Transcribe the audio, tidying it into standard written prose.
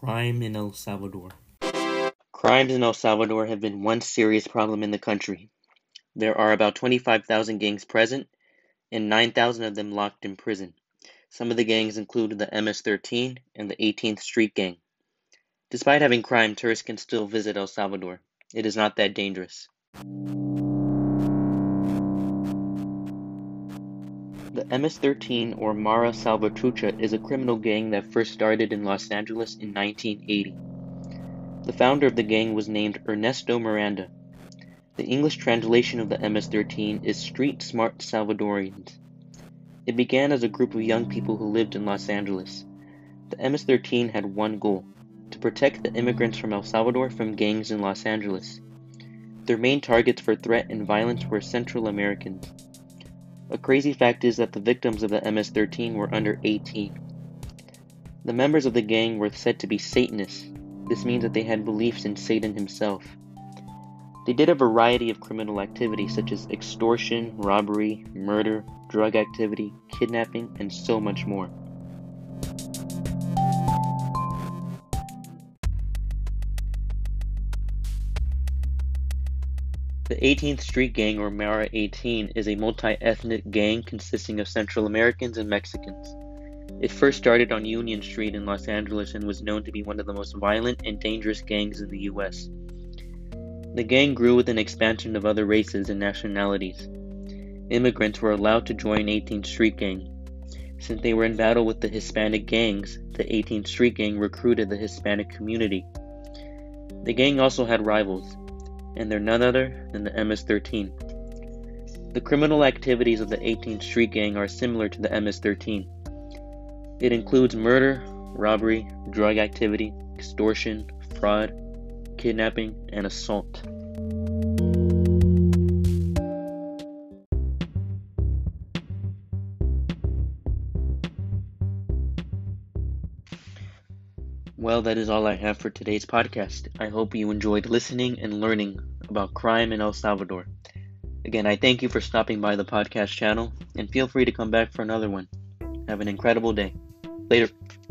Crime in El Salvador. Crimes in El Salvador have been one serious problem in the country. There are about 25,000 gangs present, and 9,000 of them locked in prison. Some of the gangs include the MS-13 and the 18th Street Gang. Despite having crime, tourists can still visit El Salvador. It is not that dangerous. The MS-13, or Mara Salvatrucha, is a criminal gang that first started in Los Angeles in 1980. The founder of the gang was named Ernesto Miranda. The English translation of the MS-13 is Street Smart Salvadorians. It began as a group of young people who lived in Los Angeles. The MS-13 had one goal: to protect the immigrants from El Salvador from gangs in Los Angeles. Their main targets for threat and violence were Central Americans. A crazy fact is that the victims of the MS-13 were under 18. The members of the gang were said to be Satanists. This means that they had beliefs in Satan himself. They did a variety of criminal activities such as extortion, robbery, murder, drug activity, kidnapping, and so much more. The 18th Street Gang, or Mara 18, is a multi-ethnic gang consisting of Central Americans and Mexicans. It first started on Union Street in Los Angeles and was known to be one of the most violent and dangerous gangs in the U.S. The gang grew with an expansion of other races and nationalities. Immigrants were allowed to join 18th Street Gang. Since they were in battle with the Hispanic gangs, the 18th Street Gang recruited the Hispanic community. The gang also had rivals, and they're none other than the MS-13. The criminal activities of the 18th Street Gang are similar to the MS-13. It includes murder, robbery, drug activity, extortion, fraud, kidnapping, and assault. Well, that is all I have for today's podcast. I hope you enjoyed listening and learning about crime in El Salvador. Again, I thank you for stopping by the podcast channel, and feel free to come back for another one. Have an incredible day. Later.